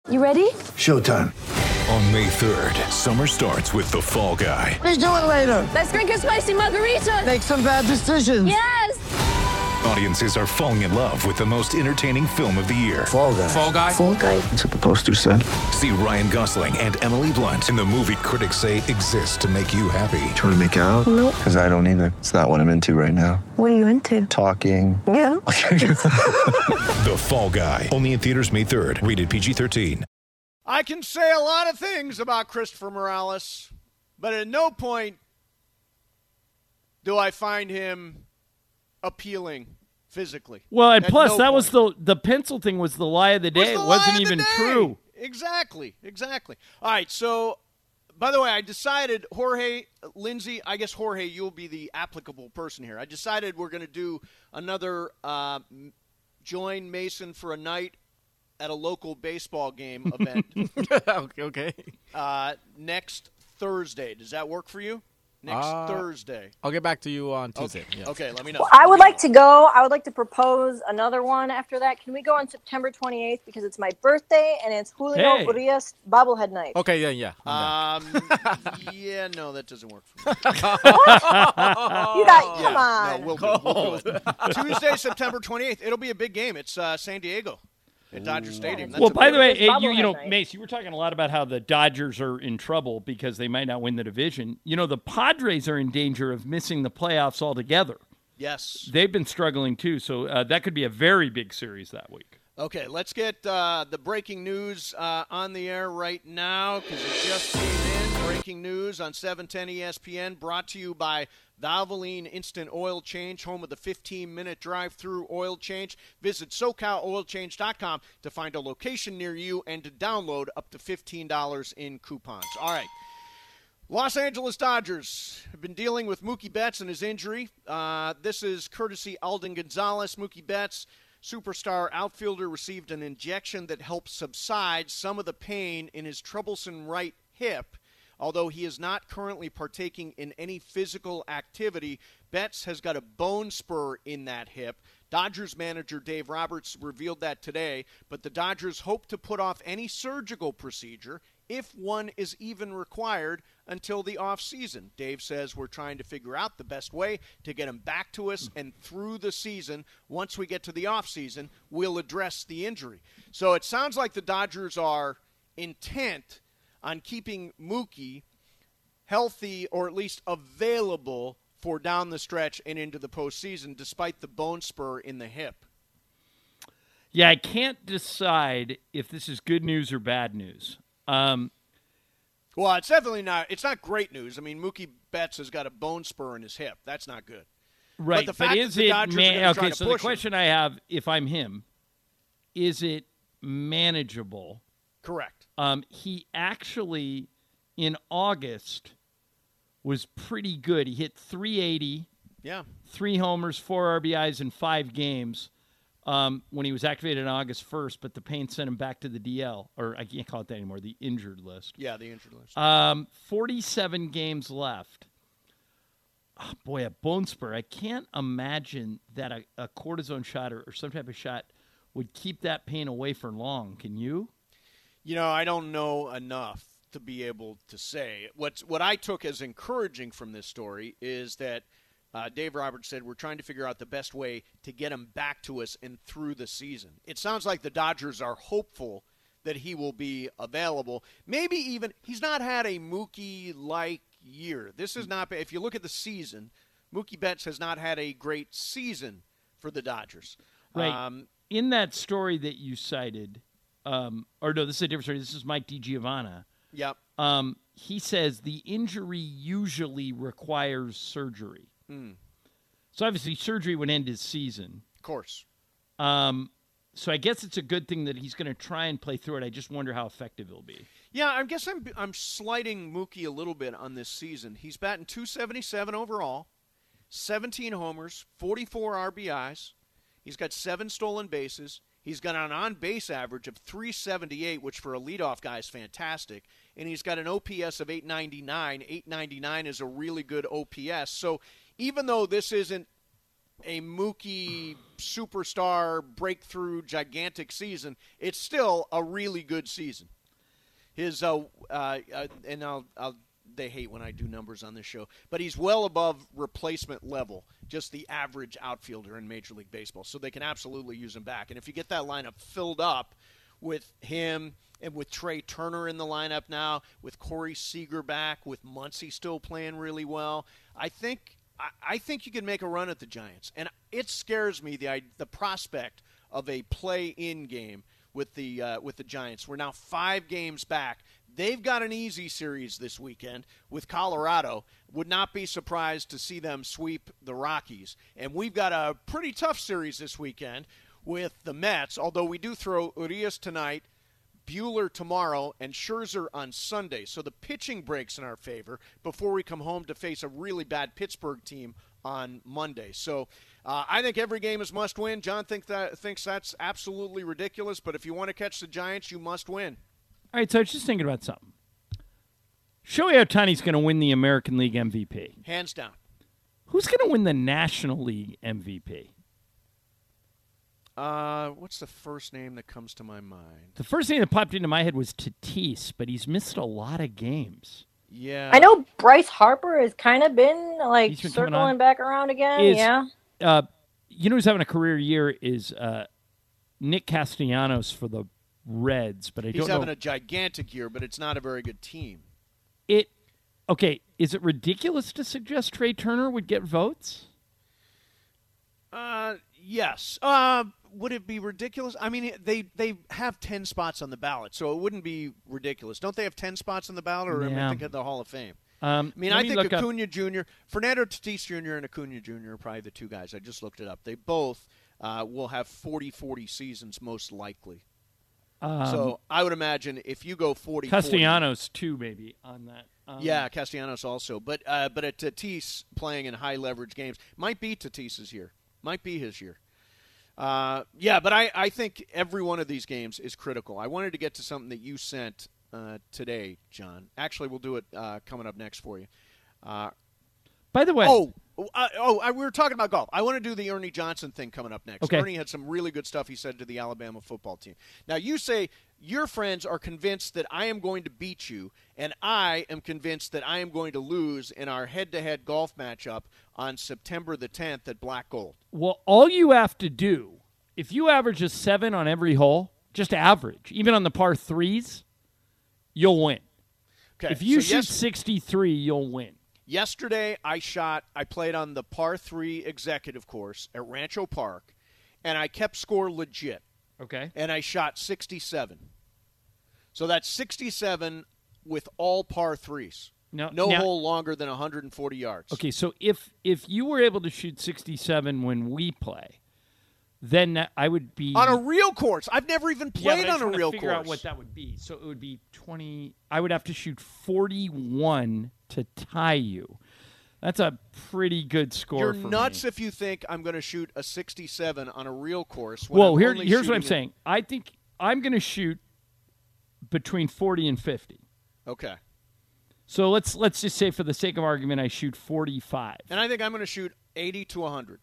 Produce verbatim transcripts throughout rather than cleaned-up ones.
You ready? Showtime. On May third, summer starts with The Fall Guy. Let's do it later. Let's drink a spicy margarita. Make some bad decisions. Yes. Audiences are falling in love with the most entertaining film of the year. Fall Guy. Fall Guy? Fall Guy. That's what the poster said. See Ryan Gosling and Emily Blunt in the movie critics say exists to make you happy. Trying to make it out? Nope. Because I don't either. It's not what I'm into right now. What are you into? Talking. Yeah. The Fall Guy. Only in theaters May third. Rated P G thirteen. I can say a lot of things about Christopher Morales, but at no point do I find him appealing physically. Well, and At plus, no that point. was the the pencil thing was the lie of the day. Was the It lie wasn't of the even day. true. Exactly, exactly. All right, so, by the way, I decided, Jorge, Lindsay, I guess, Jorge, you'll be the applicable person here. I decided we're going to do another uh, Join Mason for a Night at a local baseball game event Okay. uh, next Thursday. Does that work for you? Next Uh, Thursday. I'll get back to you on Tuesday. Okay. Yeah. Okay, let me know. I Let would me like know. to go. I would like to propose another one after that. Can we go on September twenty-eighth because it's my birthday and it's Julio Hey. Urias bobblehead night. Okay, yeah, yeah. I'm Um, yeah, no, that doesn't work for me. You got, come Yeah, on. No, we'll do, we'll do it. Tuesday, September twenty-eighth. It'll be a big game. It's uh, San Diego at Dodger Stadium. That's Well, a by big- the way, It's eh, you, you know, bobblehead night. Mace, you were talking a lot about how the Dodgers are in trouble because they might not win the division. You know, the Padres are in danger of missing the playoffs altogether. yes. They've been struggling too, so uh, that could be a very big series that week. Okay, let's get uh, the breaking news uh, on the air right now because it just came in. Breaking news on seven ten E S P N brought to you by Valvoline Instant Oil Change, home of the fifteen-minute drive-through oil change. Visit socal oil change dot com to find a location near you and to download up to fifteen dollars in coupons. All right. Los Angeles Dodgers have been dealing with Mookie Betts and his injury. Uh, this is courtesy Alden Gonzalez. Mookie Betts, superstar outfielder, received an injection that helps subside some of the pain in his troublesome right hip. Although he is not currently partaking in any physical activity, Betts has got a bone spur in that hip. Dodgers manager Dave Roberts revealed that today, but the Dodgers hope to put off any surgical procedure, if one is even required, until the offseason. Dave says we're trying to figure out the best way to get him back to us, and through the season, once we get to the offseason, we'll address the injury. So it sounds like the Dodgers are intent on keeping Mookie healthy or at least available for down the stretch and into the postseason, despite the bone spur in the hip. Yeah, I can't decide if this is good news or bad news. Um, Well, it's definitely not. It's not great news. I mean, Mookie Betts has got a bone spur in his hip. That's not good. right, the but fact is that the it Dodgers are man- gonna try okay? to So the push him- question I have, if I'm him, is it manageable? Correct. Um, he actually, in August, was pretty good. He hit three eighty, Yeah. three homers, four R B Is in five games um, when he was activated on August first, but the pain sent him back to the D L, or I can't call it that anymore, the injured list. Yeah, the injured list. Um, forty-seven games left. Oh, boy, a bone spur. I can't imagine that a, a cortisone shot or, or some type of shot would keep that pain away for long. Can you? You know, I don't know enough to be able to say. What's, what I took as encouraging from this story is that uh, Dave Roberts said we're trying to figure out the best way to get him back to us and through the season. It sounds like the Dodgers are hopeful that he will be available. Maybe even – he's not had a Mookie-like year. This is not – if you look at the season, Mookie Betts has not had a great season for the Dodgers. Right. Um, In that story that you cited, um, or no, this is a different story. This is Mike DiGiovanna. yep. Um, he says the injury usually requires surgery. Mm, So obviously surgery would end his season. of course. Um, so I guess it's a good thing that he's going to try and play through it. I just wonder how effective it'll be. Yeah, I guess I'm I'm slighting Mookie a little bit on this season. He's batting two seventy-seven overall, seventeen homers, forty-four R B Is. He's got seven stolen bases. He's got an on-base average of three seventy-eight, which for a leadoff guy is fantastic. And he's got an O P S of eight ninety-nine. eight ninety-nine is a really good O P S. So even though this isn't a Mookie superstar breakthrough gigantic season, it's still a really good season. His uh, uh, uh and I'll, I'll they hate when I do numbers on this show, but he's well above replacement level, just the average outfielder in Major League Baseball. So they can absolutely use him back. And if you get that lineup filled up with him and with Trey Turner in the lineup now, with Corey Seager back, with Muncy still playing really well, I think I, I think you can make a run at the Giants. And it scares me the the prospect of a play-in game with the uh, with the Giants. We're now five games back. They've got an easy series this weekend with Colorado. Would not be surprised to see them sweep the Rockies. And we've got a pretty tough series this weekend with the Mets, although we do throw Urias tonight, Buehler tomorrow, and Scherzer on Sunday. So the pitching breaks in our favor before we come home to face a really bad Pittsburgh team on Monday. So uh, I think every game is must win. John think that, thinks that's absolutely ridiculous, but if you want to catch the Giants, you must win. All right, so I was just thinking about something. Shohei Ohtani's going to win the American League M V P. Hands down. Who's going to win the National League M V P? Uh, what's the first name that comes to my mind? The first name that popped into my head was Tatis, but he's missed a lot of games. Yeah. I know Bryce Harper has kind of been like He's been coming on. circling back around again. Is- yeah. Uh, you know who's having a career year is uh, Nick Castellanos for the Reds, but I He's don't having know. a gigantic year, but it's not a very good team. It okay? Is it ridiculous to suggest Trey Turner would get votes? Uh, yes. Uh, would it be ridiculous? I mean, they they have ten spots on the ballot, so it wouldn't be ridiculous. Don't they have ten spots on the ballot, or am I Yeah. thinking of the Hall of Fame? Um, I mean, let I me think look up- Acuna Junior, Fernando Tatis Junior and Acuna Junior are probably the two guys. I just looked it up. They both uh, will have forty forty seasons most likely. Um, So I would imagine if you go forty, Castellanos too, maybe on that. Um, yeah, Castellanos also, but uh, but at Tatis playing in high leverage games might be Tatis's year, might be his year. Uh, yeah, but I, I think every one of these games is critical. I wanted to get to something that you sent uh, today, John. Actually, we'll do it uh, coming up next for you. Uh, By the way, oh, uh, oh, I, we were talking about golf. I want to do the Ernie Johnson thing coming up next. Okay. Ernie had some really good stuff he said to the Alabama football team. Now, you say your friends are convinced that I am going to beat you, and I am convinced that I am going to lose in our head-to-head golf matchup on September the tenth at Black Gold. well, all you have to do, if you average a seven on every hole, just average, even on the par threes, you'll win. Okay. If you so shoot yes- sixty-three, you'll win. Yesterday, I shot, I played on the par three executive course at Rancho Park, and I kept score legit, Okay. and I shot sixty-seven. So that's sixty-seven with all par threes. No, No now- hole longer than one hundred forty yards. Okay, so if if you were able to shoot sixty-seven when we play, then that, I would be On a real course. I've never even Yeah, played but I on just a wanna real figure course. out what that would be. So it would be twenty. I would have to shoot forty-one to tie you. That's a pretty good score. You're for nuts me. if you think I'm going to shoot a sixty-seven on a real course. When Whoa, I'm here, only here's what I'm shooting saying. I think I'm going to shoot between forty and fifty. it- Okay. So let's let's just say, for the sake of argument, I shoot forty-five. And I think I'm going to shoot eighty to one hundred.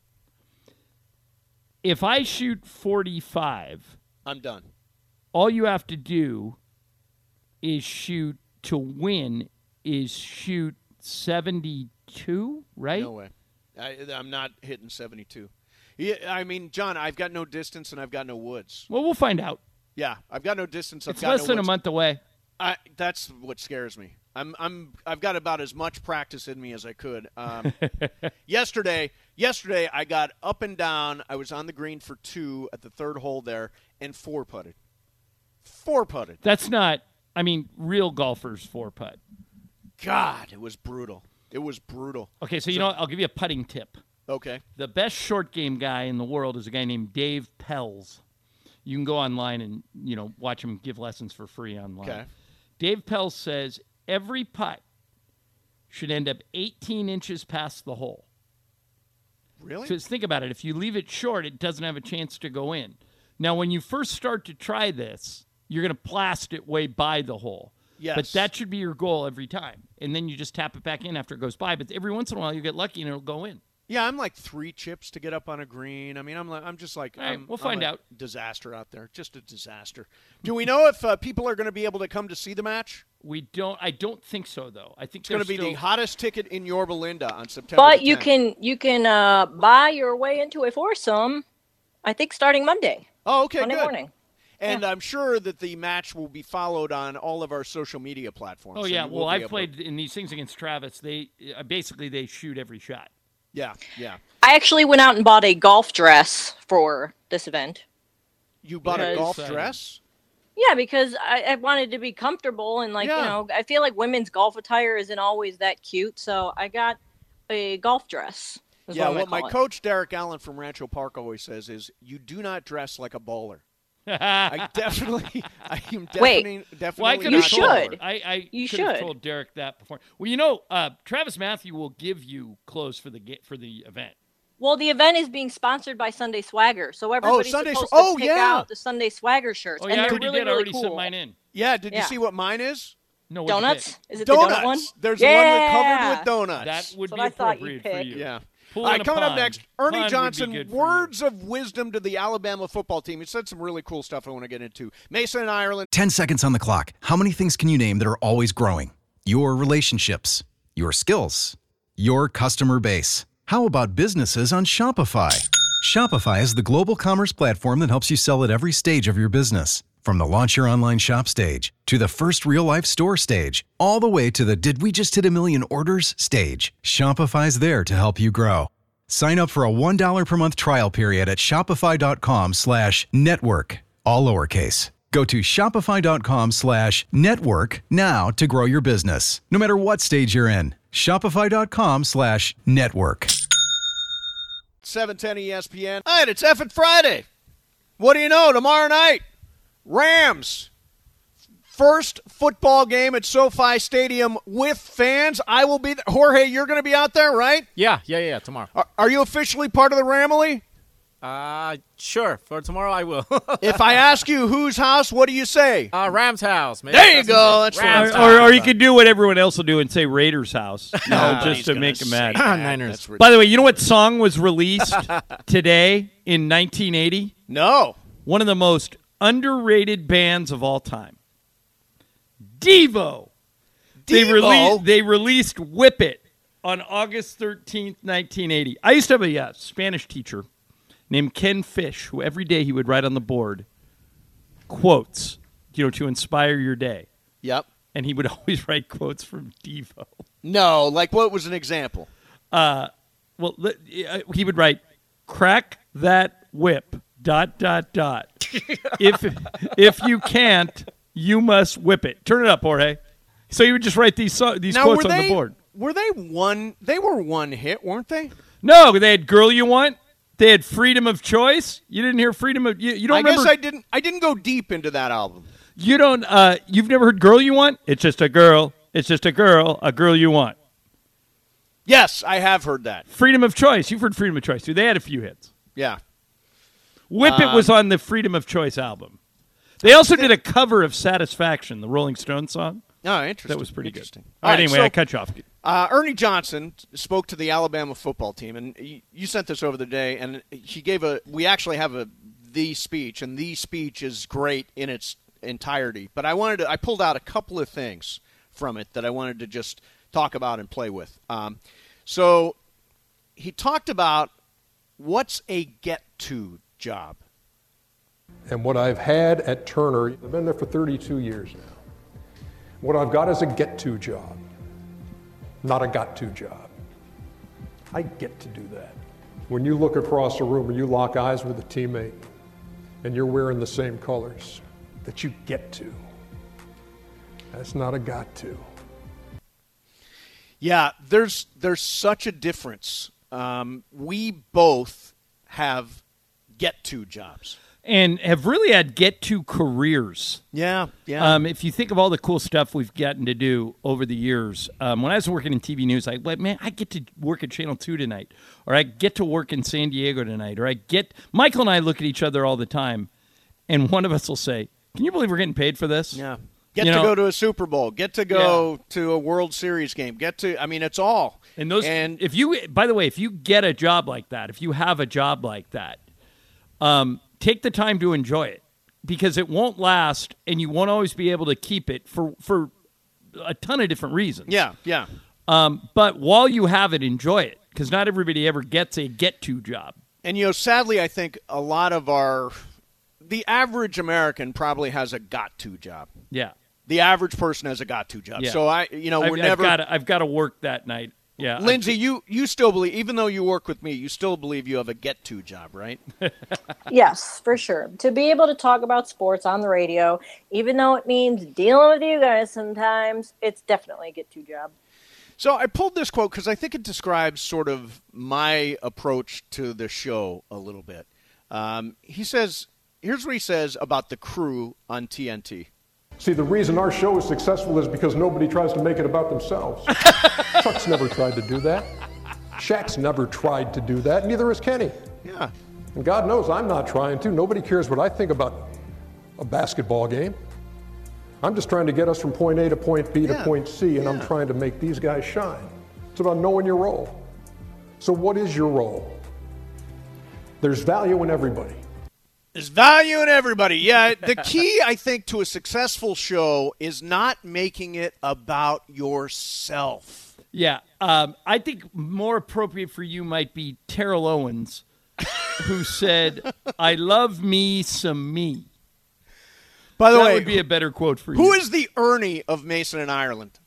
If I shoot forty-five, I'm done. all you have to do is shoot to win is shoot seventy-two, right? No way. I, I'm not hitting seventy-two. Yeah, I mean, John, I've got no distance and I've got no woods. Well, we'll find out. Yeah, I've got no distance. I've It's got less no than woods. a month away. I, that's what scares me. I'm, I'm, I've got about as much practice in me as I could. Um, yesterday, yesterday I got up and down. I was on the green for two at the third hole there, and four putted. Four putted. That's not, I mean, real golfers four putt. God, it was brutal. It was brutal. Okay, so you know what? I'll give you a putting tip. Okay. The best short game guy in the world is a guy named Dave Pells. You can go online and, you know, watch him give lessons for free online. Okay. Dave Pells says every putt should end up eighteen inches past the hole. Really? Because think about it. If you leave it short, it doesn't have a chance to go in. Now, when you first start to try this, you're going to blast it way by the hole. Yes. But that should be your goal every time. And then you just tap it back in after it goes by. But every once in a while, you get lucky and it'll go in. Yeah, I'm like three chips to get up on a green. I mean, I'm like, I'm just like, All right, I'm, we'll I'm find a out. Disaster out there, just a disaster. Do we know if uh, people are going to be able to come to see the match? We don't. I don't think so, though. I think It's going to be still, the hottest ticket in Yorba Linda on September. But the you tenth. can you can uh, buy your way into a foursome, I think, starting Monday. Oh, okay, Monday good. morning. And I'm sure that the match will be followed on all of our social media platforms. Oh so yeah. you will Well, be I've able played in these things against Travis. They uh, basically they shoot every shot. Yeah, yeah. I actually went out and bought a golf dress for this event. You bought a Because- golf Exciting. dress? Yeah, because I, I wanted to be comfortable and like Yeah. you know, I feel like women's golf attire isn't always that cute, so I got a golf dress. is Yeah, what, I'm what gonna my call it. coach Derek Allen from Rancho Park always says is, you do not dress like a bowler. I definitely, I am Wait. definitely, definitely Well, I could You have not a told- should. bowler. I, I You could have should. told Derek that before. Well, you know, uh, Travis Matthew will give you clothes for the ga- for the event. Well, the event is being sponsored by Sunday Swagger, so everybody's Sunday supposed Sw- to oh, pick yeah. out the Sunday Swagger shirts, Oh and yeah, I they're already really, did. I really already cool. sent mine in. Yeah, did you Yeah. see what mine is? No, what'd you Donuts? pick? Is it Donuts. the donut one? There's yeah. one with covered with donuts. That would That's be what I thought appropriate you'd for pick. you. Yeah. Pool All right, in a coming up pond. next, Pond would Ernie be Johnson, good for you. words of wisdom to the Alabama football team. He said some really cool stuff I want to get into. Mason and Ireland. ten seconds on the clock. How many things can you name that are always growing? Your relationships, your skills, your customer base. How about businesses on Shopify? Shopify is the global commerce platform that helps you sell at every stage of your business. From the launch your online shop stage, to the first real-life store stage, all the way to the did we just hit a million orders stage. Shopify's there to help you grow. Sign up for a one dollar per month trial period at shopify.com slash network, all lowercase. Go to shopify.com slash network now to grow your business, no matter what stage you're in. Shopify.com slash network. seven ten E S P N. All right, it's effing Friday. What do you know? Tomorrow night, Rams. First football game at SoFi Stadium with fans. I will be there. Jorge, you're going to be out there, right? Yeah, yeah, yeah. Tomorrow. Are, are you officially part of the Ramily? Uh, sure. For tomorrow, I will. If I ask you whose house, what do you say? uh, Rams house. Maybe There you that's go. it. That's Rams right. Or, or, or you house. could do what everyone else will do and say Raiders house, you know, Nobody's just to gonna make them say mad. that. Niners. That's ridiculous. By the way, you know what song was released today in nineteen eighty? No. One of the most underrated bands of all time. Devo. They Devo? released they released Whip It on August thirteenth, nineteen eighty. I used to have a uh, Spanish teacher named Ken Fish, who every day he would write on the board quotes, you know, to inspire your day. Yep. And he would always write quotes from Devo. No. Like, what was an example? Well, le- uh, he would write, crack that whip, dot, dot, dot. if if you can't, you must whip it. Turn it up, Jorge. So he would just write these so- these Now, quotes were on they, the board. Were they one? They were one hit, weren't they? No, they had Girl You Want. They had Freedom of Choice. You didn't hear Freedom of... You, you don't I remember... guess I didn't. I didn't go deep into that album. You don't... Uh, you've never heard Girl You Want? It's just a girl. It's just a girl. A girl you want. Yes, I have heard that. Freedom of Choice. You've heard Freedom of Choice, too. They had a few hits. Yeah. Whip It Um, was on the Freedom of Choice album. They also did a cover of Satisfaction, the Rolling Stones song. Oh, interesting. That was pretty interesting. good. All right, anyway, so, I cut you off. Uh, Ernie Johnson spoke to the Alabama football team, and he, you sent this over the day, and he gave a. We actually have a the speech, and the speech is great in its entirety. But I wanted to. I pulled out a couple of things from it that I wanted to just talk about and play with. Um, so he talked about what's a get-to job. And what I've had at Turner, I've been there for thirty-two years now. What I've got is a get-to job, not a got-to job. I get to do that. When you look across the room and you lock eyes with a teammate and you're wearing the same colors, that you get to. That's not a got to. Yeah, there's there's such a difference. Um, we both have get-to jobs. And have really had get-to careers. Yeah, yeah. Um, if you think of all the cool stuff we've gotten to do over the years, um, when I was working in T V news, I like, man, I get to work at Channel two tonight, or I get to work in San Diego tonight, or I get – Michael and I look at each other all the time, and one of us will say, can you believe we're getting paid for this? Yeah. Get You to know- go to a Super Bowl. Get to go to a World Series game. Get to, I mean, it's all. And those, And if you, by the way, if you get a job like that, if you have a job like that, um, take the time to enjoy it, because it won't last, and you won't always be able to keep it for for a ton of different reasons. yeah, yeah. Um, but while you have it, enjoy it, because not everybody ever gets a get-to job. And, you know, sadly, I think a lot of our, the average American probably has a got-to job. Yeah. The average person has a got-to job. Yeah. So, I, you know, I've, we're I've never. Gotta, I've got to work that night. Yeah. Lindsay, you, you still believe, even though you work with me, you still believe you have a get-to job, right? Yes, for sure. To be able to talk about sports on the radio, even though it means dealing with you guys sometimes, it's definitely a get-to job. So I pulled this quote because I think it describes sort of my approach to the show a little bit. Um, he says, here's what he says about the crew on T N T. See, the reason our show is successful is because nobody tries to make it about themselves. Chuck's never tried to do that. Shaq's never tried to do that. Neither has Kenny. Yeah. And God knows I'm not trying to. Nobody cares what I think about a basketball game. I'm just trying to get us from point A to point B Yeah. to point C, and Yeah. I'm trying to make these guys shine. It's about knowing your role. So what is your role? There's value in everybody. There's value in everybody. Yeah, the key, I think, to a successful show is not making it about yourself. Yeah. Um, I think more appropriate for you might be Terrell Owens, who said, I love me some me. By the that way, would be a better quote for you. who is the Ernie of Mason and Ireland?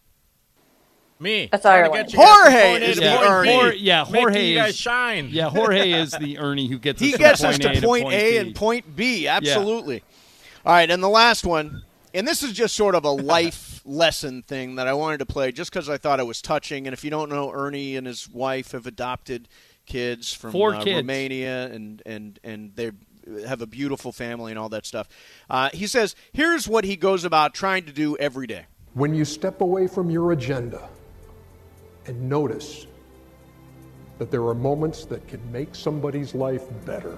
Me. That's Trying to Ireland. get you guys from Jorge point A is to the point Ernie. B. Jor- yeah, Making Jorge you guys is- shine. Yeah, Jorge is the Ernie who gets He us gets from us point to A point to A B. and point B. Absolutely. All right, and the last one, and this is just sort of a life lesson thing that I wanted to play just because I thought it was touching. And if you don't know, Ernie and his wife have adopted kids from Four uh, kids. Romania, and, and, and they have a beautiful family and all that stuff. Uh, he says, here's what he goes about trying to do every day. When you step away from your agenda and notice that there are moments that can make somebody's life better.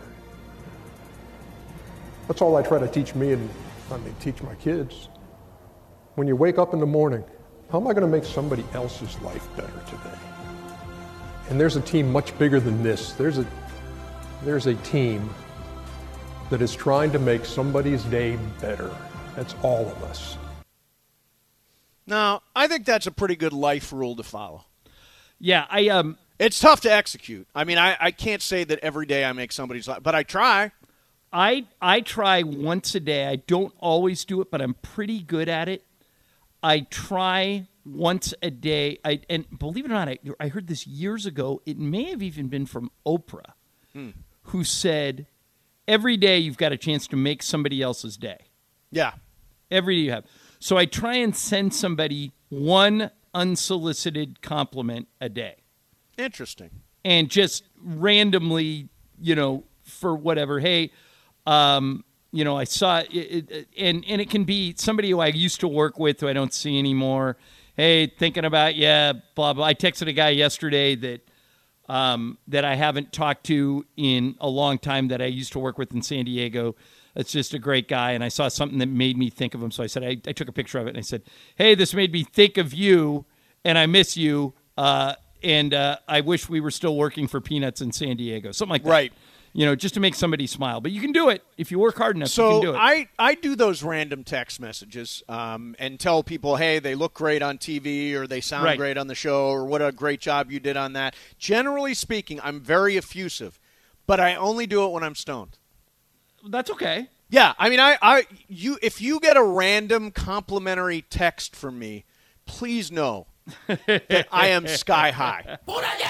That's all I try to teach me and I mean, teach my kids. When you wake up in the morning, how am I going to make somebody else's life better today? And there's a team much bigger than this. There's a, there's a team that is trying to make somebody's day better. That's all of us. Now, I think that's a pretty good life rule to follow. Yeah, I um, It's tough to execute. I mean, I, I can't say that every day I make somebody's life, but I try. I I try once a day. I don't always do it, but I'm pretty good at it. I try once a day. I and believe it or not, I, I heard this years ago. It may have even been from Oprah, Hmm. who said, "Every day you've got a chance to make somebody else's day. Yeah. Every day you have." So I try and send somebody one unsolicited compliment a day. Interesting. And just randomly, you know, for whatever, hey, um, you know, I saw it, it, and and it can be somebody who I used to work with who I don't see anymore. Hey, thinking about yeah, blah blah. I texted a guy yesterday that um, that I haven't talked to in a long time that I used to work with in San Diego. It's just a great guy, and I saw something that made me think of him. So I said, I, I took a picture of it, and I said, hey, this made me think of you, and I miss you, uh, and uh, I wish we were still working for Peanuts in San Diego. Something like that. Right. You know, just to make somebody smile. But you can do it. If you work hard enough, you So can do it. I, I do those random text messages um, and tell people, hey, they look great on T V or they sound Right. great on the show or what a great job you did on that. Generally speaking, I'm very effusive, but I only do it when I'm stoned. That's okay. Yeah, I mean, I, I, you, if you get a random complimentary text from me, please know that I am sky high.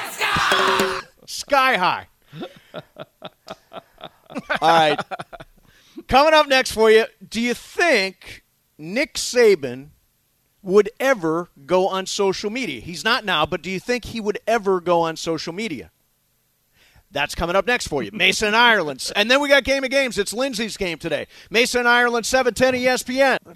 Sky high. All right. Coming up next for you, do you think Nick Saban would ever go on social media? He's not now, but do you think he would ever go on social media? That's coming up next for you. Mason and Ireland. And then we got Game of Games. It's Lindsay's game today. Mason and Ireland, seven ten E S P N. That sounds like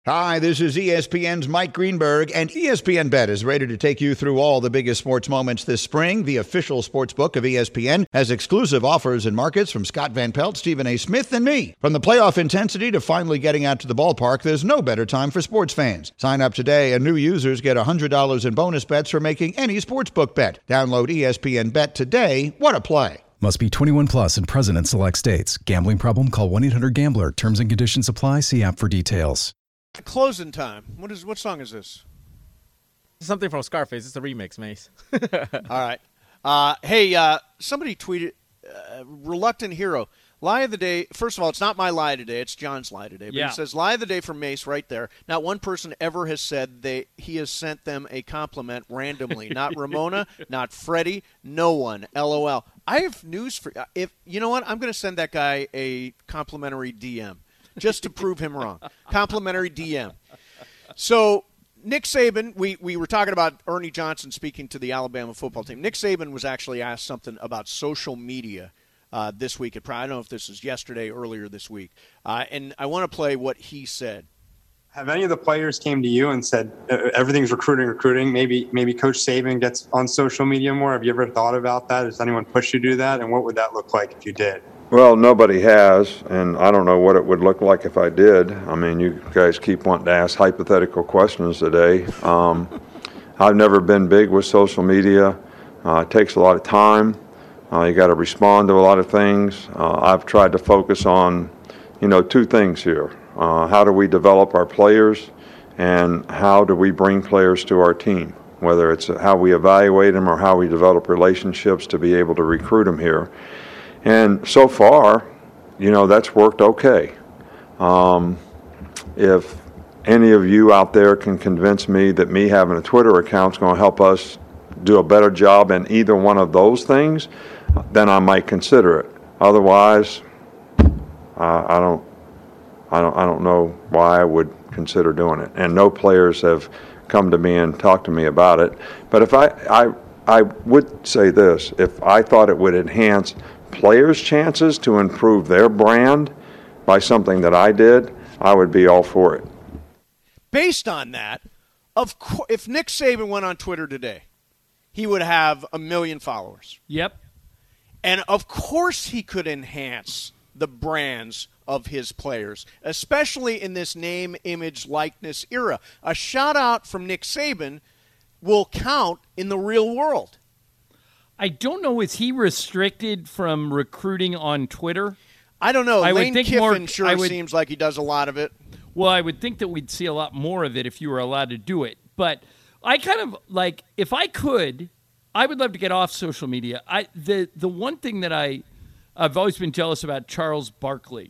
Hi, this is E S P N's Mike Greenberg, and E S P N Bet is ready to take you through all the biggest sports moments this spring. The official sports book of E S P N has exclusive offers and markets from Scott Van Pelt, Stephen A. Smith, and me. From the playoff intensity to finally getting out to the ballpark, there's no better time for sports fans. Sign up today, and new users get one hundred dollars in bonus bets for making any sportsbook bet. Download E S P N Bet today. What a play. Must be twenty-one plus and present in select states. Gambling problem? Call one eight hundred gambler. Terms and conditions apply. See app for details. Closing time. What is what song is this? Something from Scarface. It's a remix, Mace. All right. Uh, hey, uh, somebody tweeted, uh, Reluctant Hero, lie of the day. First of all, it's not my lie today. It's John's lie today. But Yeah. It says lie of the day from Mace right there. Not one person ever has said they he has sent them a compliment randomly. Not Ramona, not Freddie, no one. L O L. I have news for if you know what? I'm going to send that guy a complimentary D M. Just to prove him wrong. Complimentary D M. So, Nick Saban, we, we were talking about Ernie Johnson speaking to the Alabama football team. Nick Saban was actually asked something about social media uh, this week. At, I don't know if this was yesterday, earlier this week. Uh, and I want to play what he said. Have any of the players came to you and said, everything's recruiting, recruiting, maybe maybe Coach Saban gets on social media more? Have you ever thought about that? Has anyone pushed you to do that? And what would that look like if you did? Well, nobody has, and I don't know what it would look like if I did. I mean, you guys keep wanting to ask hypothetical questions today. Um, I've never been big with social media. Uh, it takes a lot of time. Uh, you got to respond to a lot of things. Uh, I've tried to focus on, you know, two things here. Uh, how do we develop our players, and how do we bring players to our team, whether it's how we evaluate them or how we develop relationships to be able to recruit them here. And so far, you know, that's worked okay. Um, if any of you out there can convince me that me having a Twitter account is going to help us do a better job in either one of those things, then I might consider it. Otherwise, uh, I don't, I don't, I don't know why I would consider doing it. And no players have come to me and talked to me about it. But if I, I, I would say this: if I thought it would enhance players' chances to improve their brand by something that I did, I would be all for it. Based on that, of co- if Nick Saban went on Twitter today, he would have a million followers. Yep. And of course he could enhance the brands of his players, especially in this name, image, likeness era. A shout-out from Nick Saban will count in the real world. I don't know. Is he restricted from recruiting on Twitter? I don't know. I Lane would think Kiffin more, sure I would, seems like he does a lot of it. Well, I would think that we'd see a lot more of it if you were allowed to do it. But I kind of like, if I could, I would love to get off social media. I the the one thing that I I've always been jealous about Charles Barkley.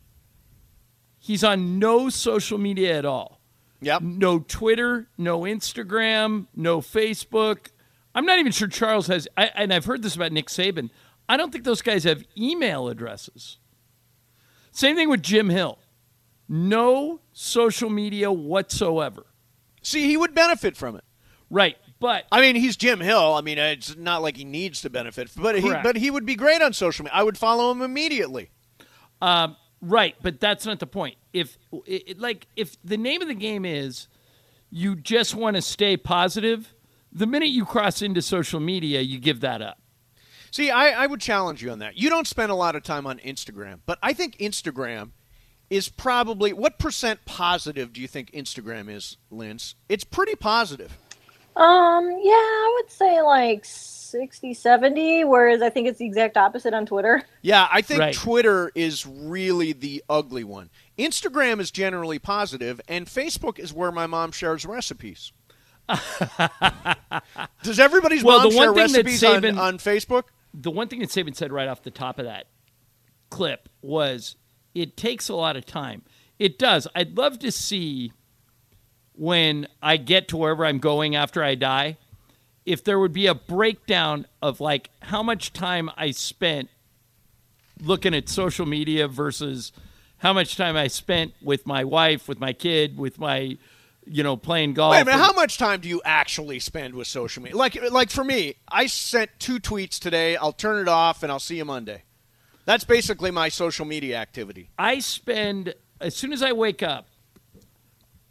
He's on no social media at all. Yep. No Twitter, no Instagram, no Facebook. I'm not even sure Charles has, I, and I've heard this about Nick Saban, I don't think those guys have email addresses. Same thing with Jim Hill. No social media whatsoever. See, he would benefit from it. Right, but... I mean, he's Jim Hill. I mean, it's not like he needs to benefit, but he, Correct. but he would be great on social media. I would follow him immediately. Um, right, but that's not the point. If, it, like, if the name of the game is you just want to stay positive, the minute you cross into social media, you give that up. See, I, I would challenge you on that. You don't spend a lot of time on Instagram, but I think Instagram is probably, what percent positive do you think Instagram is, Linz? It's pretty positive. Um, yeah, I would say like sixty, seventy, whereas I think it's the exact opposite on Twitter. Yeah, I think Right. Twitter is really the ugly one. Instagram is generally positive, and Facebook is where my mom shares recipes. Does everybody's Well, mom the one share thing that recipes Saban- on, on Facebook? The one thing that Saban said right off the top of that clip was, it takes a lot of time. It does. I'd love to see when I get to wherever I'm going after I die, if there would be a breakdown of like how much time I spent looking at social media versus how much time I spent with my wife, with my kid, with my, you know, playing golf. Wait a minute, and- how much time do you actually spend with social media? Like, like for me, I sent two tweets today. I'll turn it off, and I'll see you Monday. That's basically my social media activity. I spend, as soon as I wake up,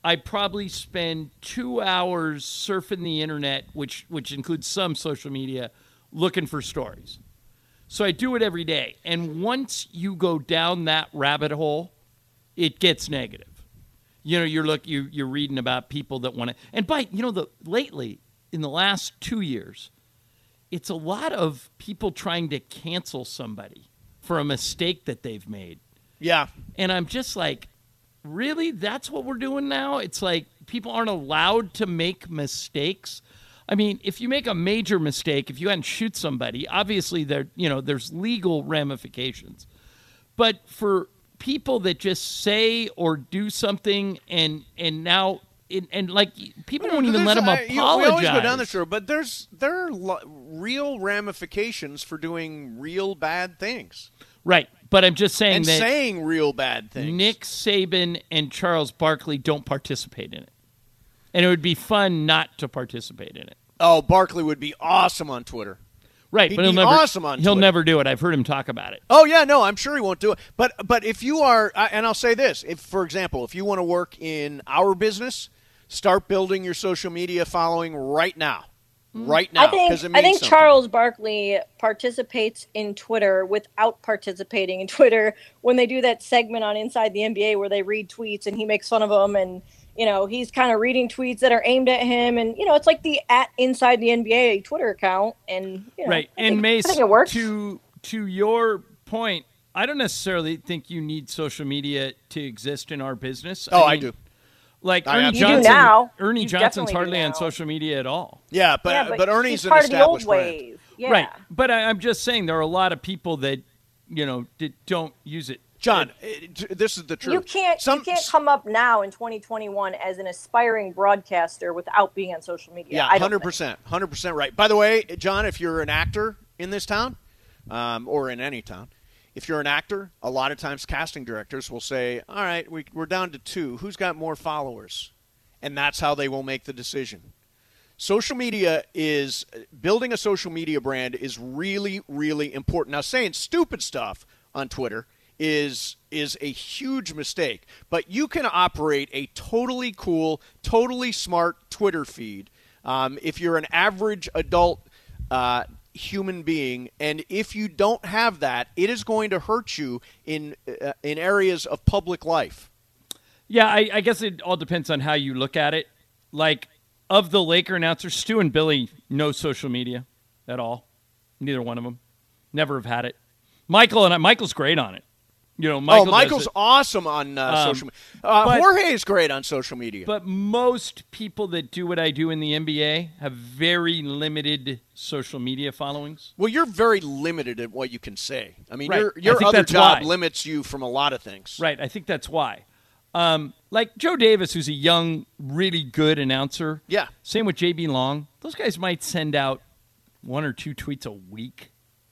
I probably spend two hours surfing the internet, which which includes some social media, looking for stories. So I do it every day. And once you go down that rabbit hole, it gets negative. You know, you're look you you're reading about people that want to, and by you know the lately in the last two years, it's a lot of people trying to cancel somebody for a mistake that they've made. Yeah. And I'm just like, really? That's what we're doing now? It's like people aren't allowed to make mistakes. I mean, if you make a major mistake, if you hadn't shoot somebody, obviously there, you know, there's legal ramifications. But for people that just say or do something and and now it, and like people won't even let them uh, apologize. You, we always go down this road, but there's there are lo- real ramifications for doing real bad things. Right, but I'm just saying and that saying real bad things. Nick Saban and Charles Barkley don't participate in it, and it would be fun not to participate in it. Oh, Barkley would be awesome on Twitter. Right, He'd but he'll be never. awesome on he'll Twitter. never do it. I've heard him talk about it. Oh yeah, no, I'm sure he won't do it. But but if you are, and I'll say this: if, for example, if you want to work in our business, start building your social media following right now, right now. I think 'cause it I means think something. Charles Barkley participates in Twitter without participating in Twitter when they do that segment on Inside the N B A where they read tweets and he makes fun of them, and you know he's kind of reading tweets that are aimed at him, and you know it's like the at Inside the N B A Twitter account, and you know, Right, I and think, Mace, I think it works. to to your point, I don't necessarily think you need social media to exist in our business. Oh, I mean, do. Like I Ernie absolutely Johnson, do now. Ernie You Johnson's definitely do hardly on now. social media at all. Yeah, but Yeah, but, but Ernie's he's an part of the old established brand. ways. Yeah. Right, but I, I'm just saying there are a lot of people that you know that don't use it. John, it, this is the truth. You can't Some, you can't come up now in twenty twenty-one as an aspiring broadcaster without being on social media. Yeah, I don't hundred think. percent, hundred percent right. By the way, John, if you're an actor in this town, um, or in any town, if you're an actor, a lot of times casting directors will say, "All right, we, we're down to two. Who's got more followers?" And that's how they will make the decision. Social media is building a social media brand is really, really important. Now, saying stupid stuff on Twitter is is a huge mistake, but you can operate a totally cool, totally smart Twitter feed um, if you're an average adult uh, human being, and if you don't have that, it is going to hurt you in uh, in areas of public life. Yeah, I, I guess it all depends on how you look at it. Like, of the Laker announcers, Stu and Billy, no social media at all. Neither one of them. Never have had it. Michael and I, Michael's great on it. You know, Michael oh, Michael's does it. awesome on uh, Um, social media. Uh, but- Jorge is great on social media. But most people that do what I do in the N B A have very limited social media followings. Well, you're very limited at what you can say. I mean, Right. your I your think other that's job why. limits you from a lot of things. Right, I think that's why. Um, like Joe Davis, who's a young, really good announcer. Yeah. Same with J B Long. Those guys might send out one or two tweets a week.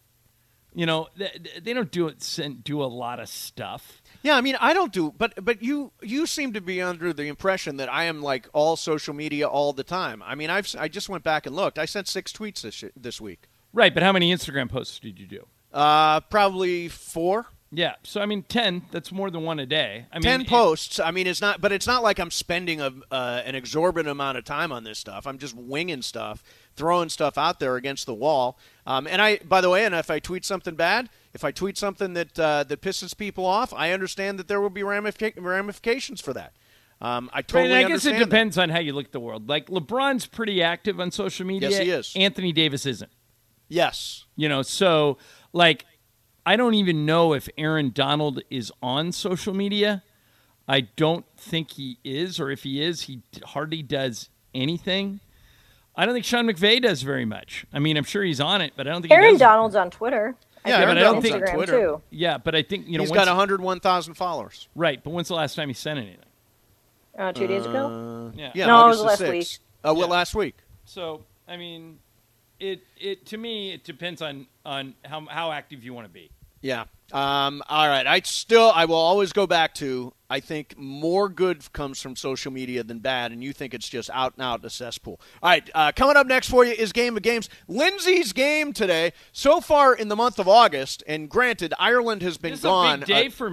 You know, they, they don't do it. Send, do a lot of stuff. Yeah, I mean, I don't do, but but you you seem to be under the impression that I am like all social media all the time. I mean, I've I just went back and looked. I sent six tweets this this week. Right, but how many Instagram posts did you do? Uh, probably four. Yeah, so I mean, ten. That's more than one a day. I mean, Ten it- posts. I mean, it's not, but it's not like I'm spending a uh, an exorbitant amount of time on this stuff. I'm just winging stuff, throwing stuff out there against the wall. Um, and I, by the way, and if I tweet something bad, if I tweet something that uh, that pisses people off, I understand that there will be ramific- ramifications for that. Um, I totally Right, and I guess it understand that. depends on how you look at the world. Like LeBron's pretty active on social media. Yes, he is. Anthony Davis isn't. Yes. You know, so like I don't even know if Aaron Donald is on social media. I don't think he is, or if he is, he hardly does anything. I don't think Sean McVay does very much. I mean, I'm sure he's on it, but I don't think he Aaron does. Donald's on Twitter. I Yeah, think Aaron he's on Donald's on Instagram Twitter. too. Yeah, but I think you know He's once- got one hundred one thousand followers. Right, but when's the last time he sent anything? Uh, two days ago. Yeah. Yeah, No, it was August the last sixth. week. Uh, well, Yeah. last week. So I mean, it it to me it depends on on how how active you want to be. Yeah. Um, all right. I still, I will always go back to, I think more good comes from social media than bad, and you think it's just out and out a cesspool. All right. Uh, coming up next for you is Game of Games. Lindsay's game today. So far in the month of August, and granted, Ireland has been This is gone. a big day uh, for me.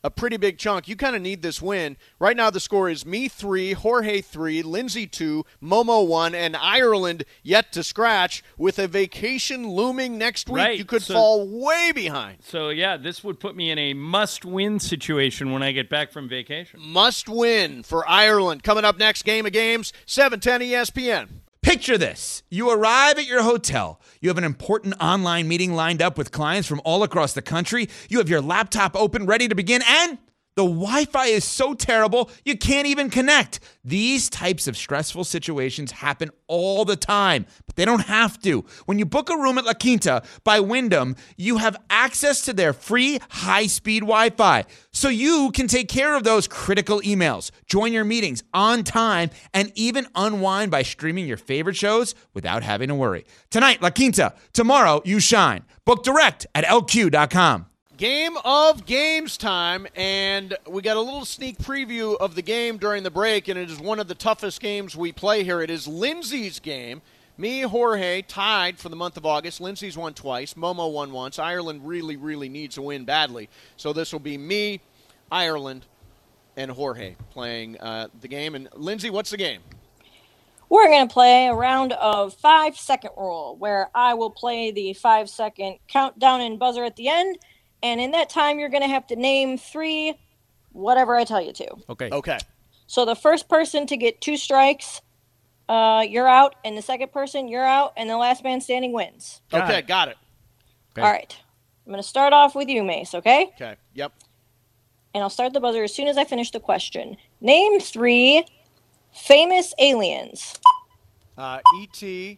a pretty big chunk. You kind of need this win. Right now the score is me three, Jorge three, Lindsay two, Momo one, and Ireland yet to scratch. With a vacation looming next week, Right. you could So- fall way behind. So, yeah, this would put me in a must-win situation when I get back from vacation. Must win for Ireland. Coming up next, Game of Games, seven ten E S P N. Picture this. You arrive at your hotel. You have an important online meeting lined up with clients from all across the country. You have your laptop open, ready to begin, and the Wi-Fi is so terrible, you can't even connect. These types of stressful situations happen all the time, but they don't have to. When you book a room at La Quinta by Wyndham, you have access to their free high-speed Wi-Fi, so you can take care of those critical emails, join your meetings on time, and even unwind by streaming your favorite shows without having to worry. Tonight, La Quinta. Tomorrow, you shine. Book direct at L Q dot com. Game of Games time, and we got a little sneak preview of the game during the break, and it is one of the toughest games we play here. It is Lindsay's game. Me, Jorge, tied for the month of August. Lindsay's won twice. Momo won once. Ireland really, really needs a win badly. So this will be me, Ireland, and Jorge playing uh, the game. And Lindsay, what's the game? We're going to play a round of five-second rule, where I will play the five-second countdown and buzzer at the end. And in that time, you're going to have to name three, whatever I tell you to. Okay. Okay. So the first person to get two strikes, uh, you're out. And the second person, you're out. And the last man standing wins. Got okay, it. got it. Okay. All right. I'm going to start off with you, Mace, okay? Okay, yep. And I'll start the buzzer as soon as I finish the question. Name three famous aliens. Uh, E T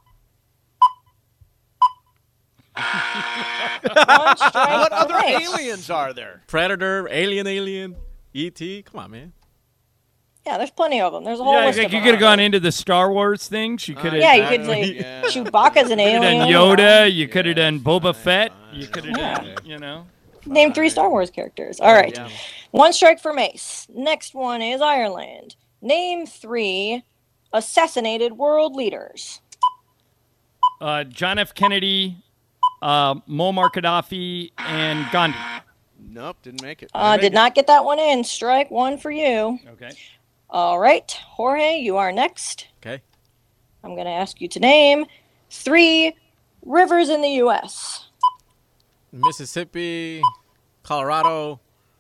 One strike What for other Mace. aliens are there? Predator, Alien, Alien, E T. Come on, man. Yeah, there's plenty of them. There's a whole Yeah, I list think of you them. could have gone into the Star Wars thing. She could have. Yeah, you could say Yeah. Chewbacca's an You could have alien. done Yoda. You could have done Boba Fett. You could have Yeah. done, you know. Name three Star Wars characters. All right. Yeah. One strike for Mace. Next one is Ireland. Name three assassinated world leaders. Uh, John F. Kennedy, uh, Muammar Gaddafi, and Gandhi. Nope, didn't make it. Uh, did not get that one in. Strike one for you. Okay. All right. Jorge, you are next. Okay. I'm going to ask you to name three rivers in the U S Mississippi, Colorado.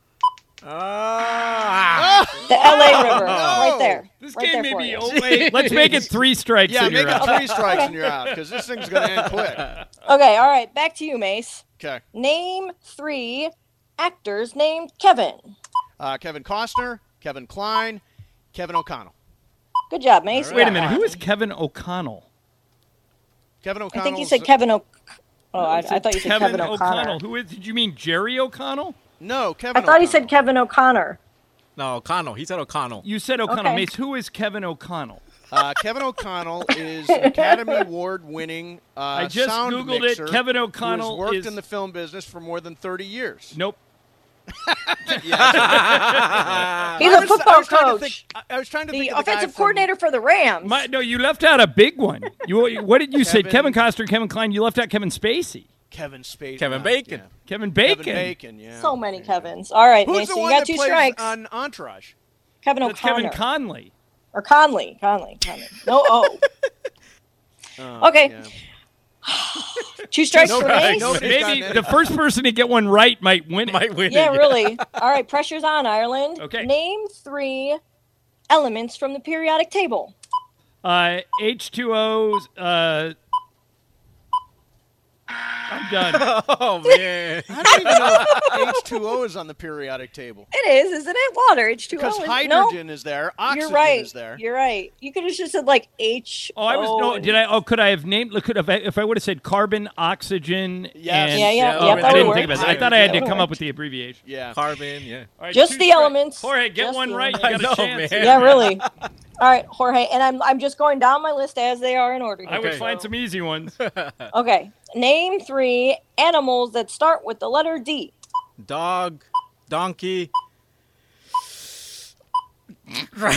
Ah! The L A River, no. right there. This right game there may for be you. oh, wait, let's make it three strikes. Yeah, and make you're it out. three strikes and you're out, because this thing's going to end quick. Okay, all right. Back to you, Mace. Okay. Name three actors named Kevin. Uh, Kevin Costner, Kevin Kline, Kevin O'Connell. Good job, Mace. Wait a Yeah. minute. Who is Kevin O'Connell? Kevin I O'Connell. think you said Kevin O. Oh, I, I thought you said Kevin, Kevin O'Connor. Who is? Did you mean Jerry O'Connell? No, I Kevin thought he O'Connell. said Kevin O'Connor. No, O'Connell. He said O'Connell. You said O'Connell. Okay. Mace, who is Kevin O'Connell? Uh, Kevin O'Connell is an Academy Award-winning uh, I just sound Googled mixer it. Kevin who O'Connell has worked is- in the film business for more than thirty years. Nope. He's I a was- I football was trying to coach. think- I- I was trying to The think of the guy offensive from- coordinator for the Rams. My, no, you left out a big one. You what did you say? Kevin- Kevin Costner, Kevin Kline. You left out Kevin Spacey. Kevin Spacey. Kevin uh, Bacon. yeah. Kevin Bacon. Kevin Bacon, yeah. So many Kevins. All right, Who's Mason, the you one got that two plays strikes. on Entourage? Kevin That's O'Connor. Kevin Conley. Or Conley. Conley. Conley. No O. Oh, Okay. yeah. Two strikes No for strikes. Mace. No- Nobody's Maybe gotten the first person to get one right might win it. Might win. Yeah, it. really. All right, pressure's on, Ireland. Okay. Name three elements from the periodic table. Uh, H two O's. Uh, I'm done. Oh, man. I don't even know if H two O is on the periodic table. It is, isn't it? Water, H two O. Because is- hydrogen no, is there, oxygen you're right. is there. You're right. You could have just said like H. Oh, I was no. Did I? Oh, could I have named? Could have if I would have said carbon, oxygen, Yes. and Yeah, yeah, oh, yeah, I that didn't would think work. about that. I thought I had That to would come work. up with the abbreviation. Yeah. Carbon, yeah. All right, Just two the strikes. elements. Jorge, get Just one the right. You I got know, a chance. man. Yeah, really. All right, Jorge, and I'm I'm just going down my list as they are in order. I would here. find some easy ones. Okay, name three animals that start with the letter D. Dog, donkey. What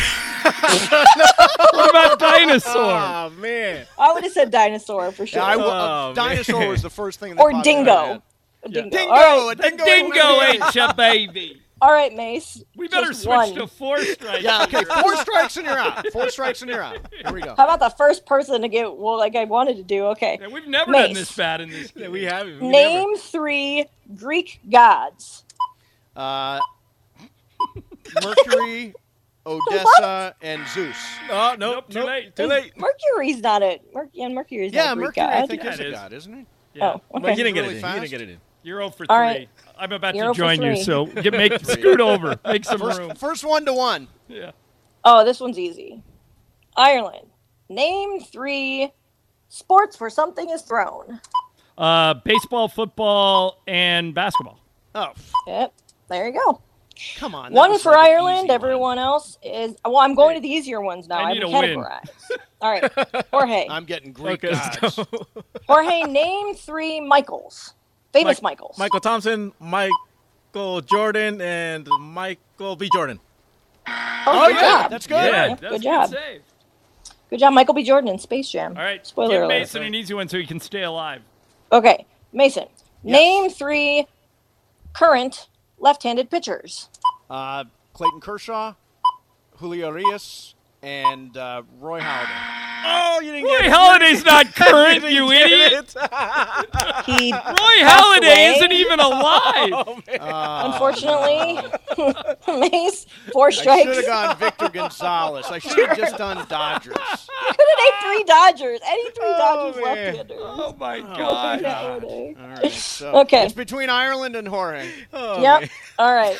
about dinosaur? Oh, man. I would have said dinosaur for sure. Yeah, I w- Oh, uh, dinosaur man. was the first thing that or popped in my dingo. head. A dingo. Dingo, All right. a dingo, Dingo ain't your baby. All right, Mace. We better Just switch one. to four strikes. Yeah, okay, four strikes and you're out. Four strikes and you're out. Here we go. How about the first person to get, well, like I wanted to do? Okay. Yeah, we've never Mace. done this bad in this game. Yeah, we haven't. we Name never. three Greek gods. Uh, Mercury, Odessa, and Zeus. Oh, no, Nope, too nope, late. Too late. Mercury's not a, Mer- yeah, Mercury's Yeah, not a Greek Mercury, god. I think, Yeah, is it a is. god, isn't it? Yeah. Oh, But okay. you didn't get Really it in. You fast? didn't get it in. You're zero for All three. right. I'm about You're to zero for join you, three. so get make scoot over. Make some First, room. first one to one. Yeah. Oh, this one's easy. Ireland. Name three sports where something is thrown. Uh, baseball, football, and basketball. Oh, Yep. There you go. come on. that One was for like an Ireland. easy one. Everyone else is. Well, I'm going to the easier ones now. I I need haven't a win. categorized. All right, Jorge. I'm getting Greek Okay, let's gods. go. Jorge, name three Michaels. Famous Mike- Michaels. Michael Thompson, Michael Jordan, and Michael B. Jordan. Oh, good yeah, job. that's good. Yeah, Good that's job. Good save. Good job, Michael B. Jordan in Space Jam. All right. Spoiler Give alert. Mason an easy one so he can stay alive. Okay, Mason. Name three current left-handed pitchers. Uh, Clayton Kershaw, Julio Arias, and uh, Roy Halladay. Oh, you didn't Roy get it. Halliday's not current, didn't you get idiot. it. He Roy passed Halladay away. isn't even alive. Oh, man. Unfortunately, Mace, four I strikes. should have gone Victor Gonzalez. I should have just done Dodgers. You could have named three Dodgers. Any three Oh, Dodgers man. left-handers. Oh, my Oh, God. Halladay. All right. So Okay. It's between Ireland and Jorge. Oh, Yep. man. All right.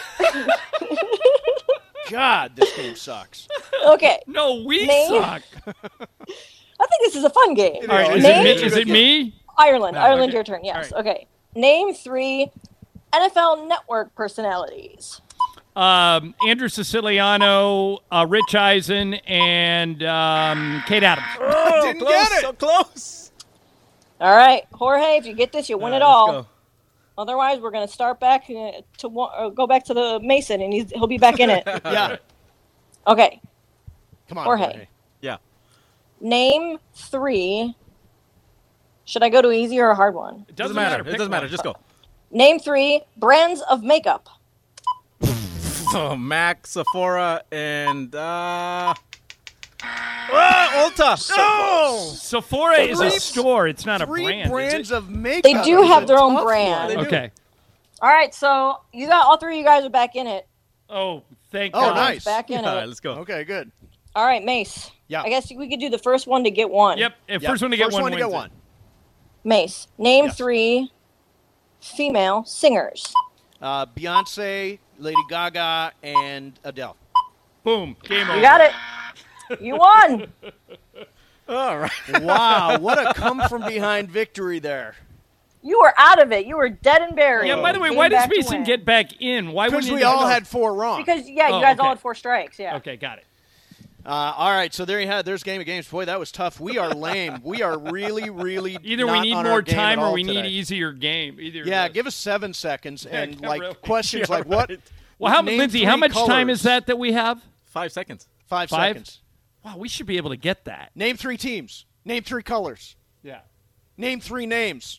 God, this game sucks. Okay. No, we Name- suck. I think this is a fun game. All right, is Name- it, me, is it me? Ireland. No, Ireland, okay. your turn. Yes. All Okay. Name three N F L Network personalities. Um, Andrew Siciliano, uh, Rich Eisen, and um, Kate Adams. Oh, Didn't close, get it. so close. All right, Jorge. If you get this, you win All it right, all. let's go. Otherwise, we're gonna start back uh, to one, uh, go back to the Mason, and he's, he'll be back in it. Yeah. Okay. Come on, Jorge. Jorge. Yeah. Name three. Should I go to easy or a hard one? It Doesn't matter. It Pick doesn't matter. one. Just go. Name three brands of makeup. Oh, Mac, Sephora, and uh, oh, Ulta. No. Sephora is a Three- store. It's not a Three brand. is brands it? of makeup. They do is have a their own tough brand. one. They do. Okay. All right, so you got all three of you guys are back in it. Oh, thank Oh, God. nice. Back in All right, it. let's go. Okay, good. All right, Mace. Yeah. I guess we could do the first one to get one. Yep. And Yep. first one to get First one. one to wins get it. one. Mace. Name Yes. three female singers. Uh, Beyonce, Lady Gaga, and Adele. Boom. Game over. You got it. You won. All right. Wow, what a come from behind victory there. You were out of it. You were dead and buried. Yeah, by the way, Came why does back to Mason win. get back in? Why Because wouldn't we you all go- had four wrong. Because, yeah, you Oh, guys all okay. had four strikes. Yeah. Okay, got it. Uh, all right, so there you have. There's Game of Games. Boy, that was tough. We are lame. We are really, really. Either not we need on more our game time at or all we today. need easier game. Either of Yeah, those. give us seven seconds Yeah, and yeah, like really. questions Yeah, like what. right. Well, how, name Lindsay, three how much time colors. is that that we have? Five seconds. Five, Five? seconds. Wow, we should be able to get that. Name three teams. Name three colors. Yeah. Name three names.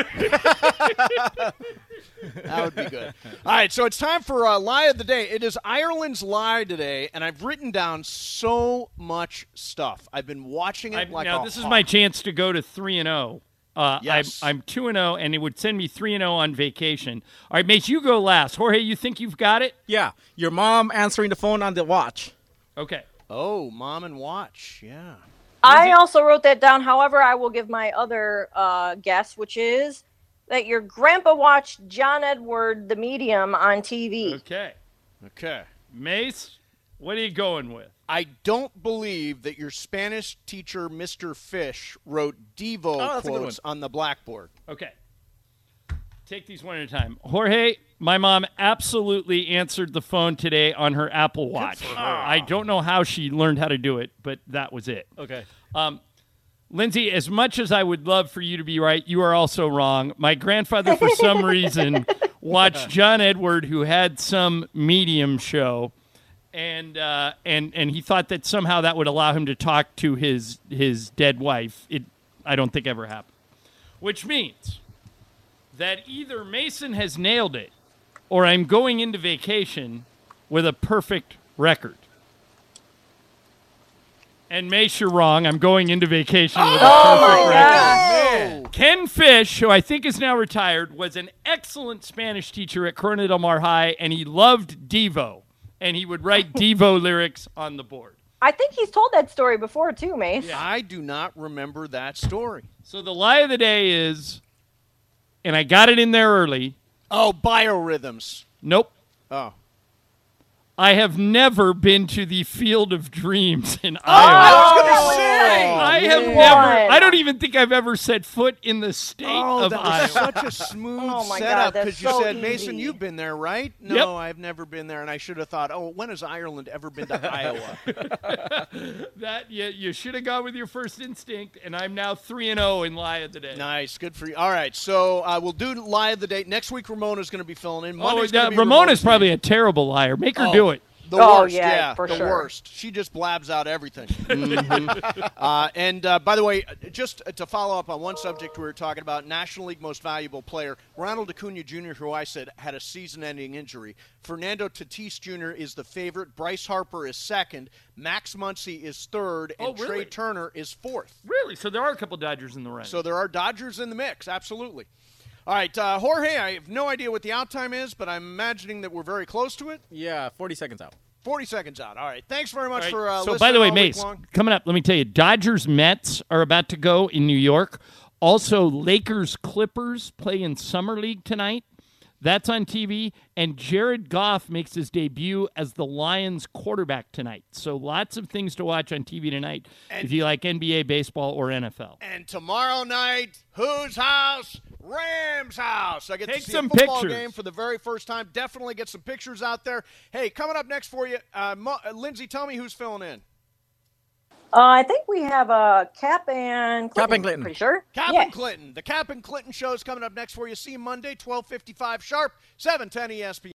That would be good. All right, so it's time for uh, Lie of the Day. It is Ireland's Lie today, and I've written down so much stuff. I've been watching it I'm- like now a this is hawk. my chance to go to three and zero. Uh, Yes. I'm I'm two and zero, and it would send me three and zero on vacation. All right, Mace, you go last. Jorge, you think you've got it? Yeah. Your mom answering the phone on the watch. Okay. Oh, Mom and Watch. Yeah. I also wrote that down. However, I will give my other uh, guess, which is that your grandpa watched John Edward, the medium, on T V. Okay. Okay. Mace, what are you going with? I don't believe that your Spanish teacher, Mister Fish, wrote Devo Oh, that's a good quotes on the blackboard. Okay. Take these one at a time. Jorge, my mom absolutely answered the phone today on her Apple Watch. I don't know how she learned how to do it, but that was it. Okay. Um, Lindsay, as much as I would love for you to be right, you are also wrong. My grandfather, for some reason, watched John Edward, who had some medium show, and uh, and and he thought that somehow that would allow him to talk to his his dead wife. It, I don't think ever happened. Which means that either Mason has nailed it, or I'm going into vacation with a perfect record. And Mace, you're wrong. I'm going into vacation with a Oh, perfect my record. God. Ken Fish, who I think is now retired, was an excellent Spanish teacher at Corona del Mar High, and he loved Devo. And he would write Devo lyrics on the board. I think he's told that story before, too, Mace. I do not remember that story. So the lie of the day is, and I got it in there early. Oh, biorhythms. Nope. Oh. I have never been to the Field of Dreams in Oh, Iowa. I was going to say. I have man. never. I don't even think I've ever set foot in the state Oh, of that Iowa. was such a smooth Oh, my God, setup that's because you so said, easy. Mason, you've been there, right? No, Yep. I've never been there, and I should have thought, oh, when has Ireland ever been to Iowa? That you, you should have gone with your first instinct, and I'm now three and zero in lie of the day. Nice, good for you. All right, so uh, we'll do lie of the day next week. Ramona's going to be filling in. Oh, Monday's that, gonna be Ramona's Ramona's probably a terrible liar. Make her Oh. do it. The Oh, worst, yeah, yeah, for the sure. worst. She just blabs out everything. Mhm. uh, and uh, by the way, just to follow up on one subject we were talking about, National League Most Valuable Player, Ronald Acuna Junior, who I said had a season-ending injury. Fernando Tatis Junior is the favorite. Bryce Harper is second. Max Muncy is third. And Oh, really? Trey Turner is fourth. Really? So there are a couple Dodgers in the race. So there are Dodgers in the mix, absolutely. All right, uh, Jorge, I have no idea what the out time is, but I'm imagining that we're very close to it. Yeah, forty seconds out. forty seconds out. All right. Thanks very much All right, for uh, so listening by the way, all week Mace, long. coming up, let me tell you, Dodgers Mets are about to go in New York. Also, Lakers Clippers play in Summer League tonight. That's on T V. And Jared Goff makes his debut as the Lions quarterback tonight. So lots of things to watch on T V tonight if you like N B A, baseball, or N F L. And tomorrow night, whose house? Rams house. I get Take to see some a football pictures. game for the very first time. Definitely get some pictures out there. Hey, coming up next for you, uh, Mo- uh, Lindsay, tell me who's filling in. Uh, I think we have uh, Cap and Clinton. Cap and Clinton. Pretty sure. Cap Yeah. and Clinton. The Cap and Clinton show is coming up next for you. See you Monday, twelve fifty-five sharp, seven ten E S P N.